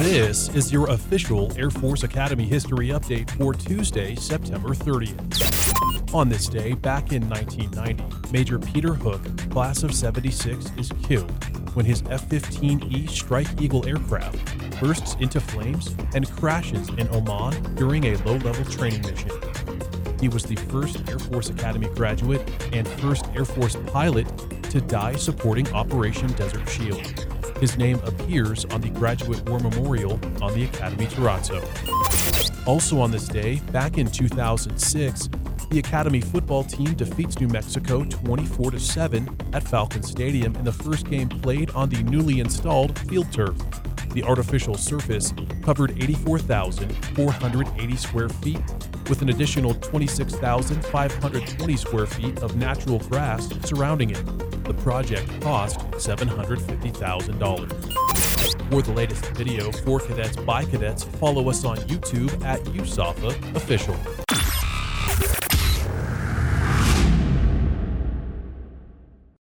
This is your official Air Force Academy history update for Tuesday, September 30th. On this day, back in 1990, Major Peter Hook, class of 76, is killed when his F-15E Strike Eagle aircraft bursts into flames and crashes in Oman during a low-level training mission. He was the first Air Force Academy graduate and first Air Force pilot to die supporting Operation Desert Shield. His name appears on the Graduate War Memorial on the Academy Terrazzo. Also on this day, back in 2006, the Academy football team defeats New Mexico 24-7 at Falcon Stadium in the first game played on the newly installed field turf. The artificial surface covered 84,480 square feet, with an additional 26,520 square feet of natural grass surrounding it. The project cost $750,000. For the latest video for cadets by cadets, follow us on YouTube at USAFA Official.